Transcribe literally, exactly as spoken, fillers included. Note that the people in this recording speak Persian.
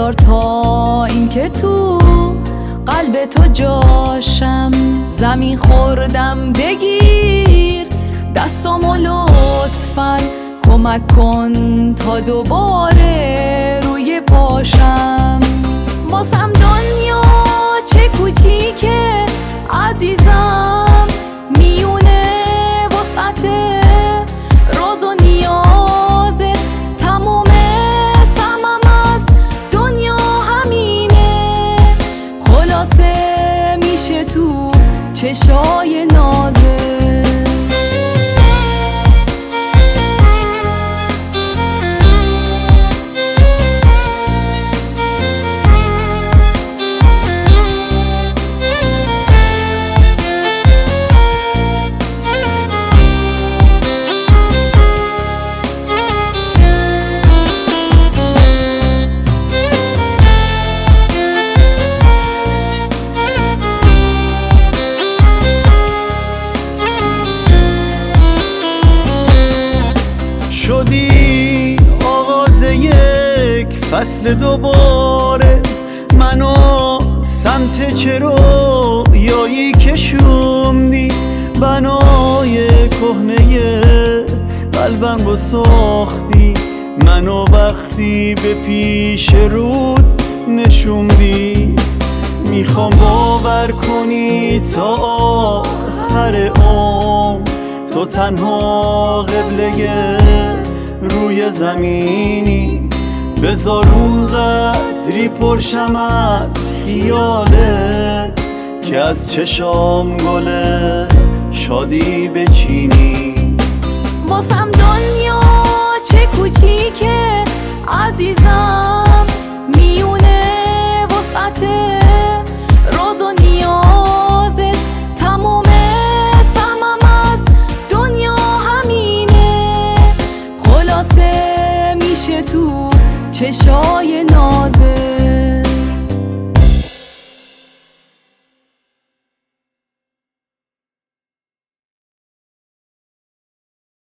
بیار تا اینکه تو قلب تو جاشم. زمین خوردم بگیر دستامو لطفاً، کمک کن تا دوباره روی پاشم. واسم دنیا چه کوچیکه عزیزم، میونه وسعته راز و نیازه. تموم سهمم از دنیا همینه، خلاصه میشه تو چشای نازه. شدی آغاز یک فصل دوباره، منو سمت چرا یایی کشوندی. بنای کهنه قلبم رو ساختی، منو وقتی به پیش رود نشوندی. میخوام باور کنی تا آخر عمر تو تنها قبله روی زمینی. بذار اون قدری پرشم از خیالت که از چشام گل شادی بچینی. واسم دنیا چه کوچیکه عزیزم، میونه وسعته راز و نیازت. تموم سهمم از دنیا همینه، خلاصه میشه تو چشای